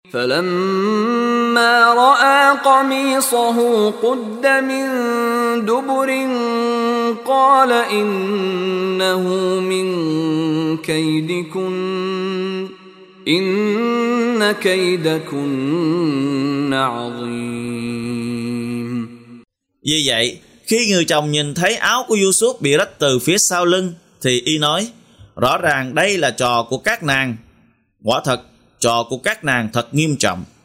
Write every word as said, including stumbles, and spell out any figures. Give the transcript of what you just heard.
فلما رأى قميصه قد من دبر قال إنه من كيدكن إن كيدكن عظيم. Vì vậy, khi người chồng nhìn thấy áo của Yusuf bị rách từ phía sau lưng, thì y nói, rõ ràng đây là trò của các nàng. Quả thật, trò của các nàng thật nghiêm trọng.